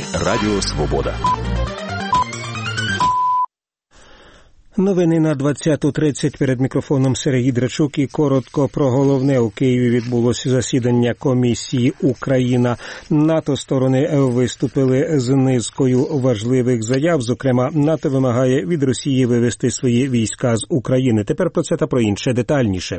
Новини Радіо Свобода. Новини на 20:30. Перед мікрофоном Сергій Драчук і коротко про головне. У Києві відбулося засідання комісії Україна-НАТО. Сторони виступили з низкою важливих заяв. Зокрема, НАТО вимагає від Росії вивести свої війська з України. Тепер про це та про інше детальніше.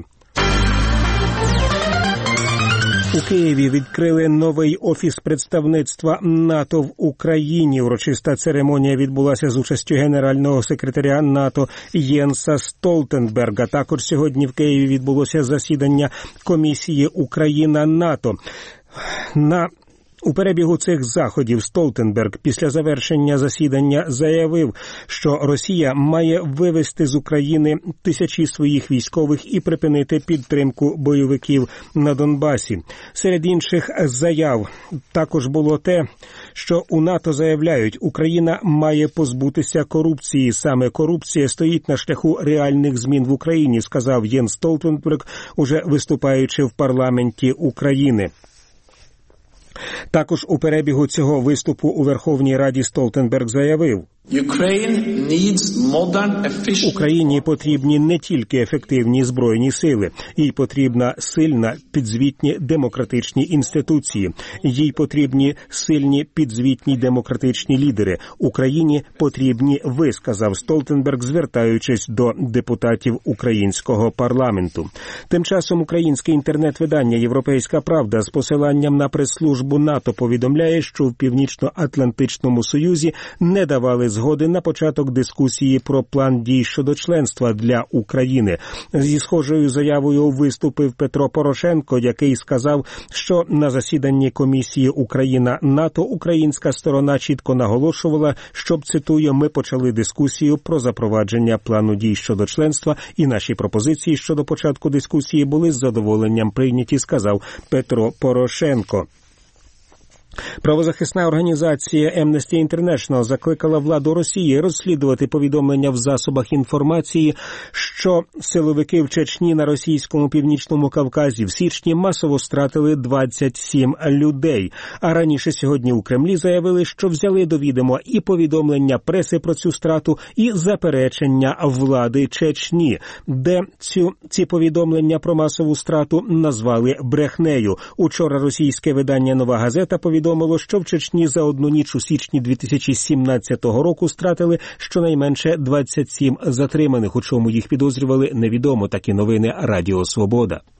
У Києві відкрили новий офіс представництва НАТО в Україні. Урочиста церемонія відбулася з участю генерального секретаря НАТО Єнса Столтенберга. Також сьогодні в Києві відбулося засідання комісії Україна-НАТО. У перебігу цих заходів Столтенберг після завершення засідання заявив, що Росія має вивести з України тисячі своїх військових і припинити підтримку бойовиків на Донбасі. Серед інших заяв також було те, що у НАТО заявляють, Україна має позбутися корупції. Саме корупція стоїть на шляху реальних змін в Україні, сказав Єнс Столтенберг, уже виступаючи в парламенті України. Також у перебігу цього виступу у Верховній Раді Столтенберг заявив, Україні потрібні не тільки ефективні збройні сили, їй потрібна сильна, підзвітні демократичні інституції, їй потрібні сильні, підзвітні демократичні лідери. Україні потрібні ви, сказав Столтенберг, звертаючись до депутатів українського парламенту. Тим часом українське інтернет-видання «Європейська правда» з посиланням на прес-службу НАТО повідомляє, що в Північно-Атлантичному Союзі не давали згоди на початок дискусії про план дій щодо членства для України. Зі схожою заявою виступив Петро Порошенко, який сказав, що на засіданні комісії Україна-НАТО українська сторона чітко наголошувала, щоб, цитую, ми почали дискусію про запровадження плану дій щодо членства і наші пропозиції щодо початку дискусії були з задоволенням прийняті, сказав Петро Порошенко. Правозахисна організація Amnesty International закликала владу Росії розслідувати повідомлення в засобах інформації, що силовики в Чечні на російському Північному Кавказі в січні масово стратили 27 людей. А раніше сьогодні у Кремлі заявили, що взяли до відома і повідомлення преси про цю страту, і заперечення влади Чечні, де ці повідомлення про масову страту назвали брехнею. Учора російське видання «Нова газета» повідомило, що в Чечні за одну ніч у січні 2017 року стратили щонайменше 27 затриманих. У чому їх підозрювали, невідомо. Такі новини Радіо Свобода.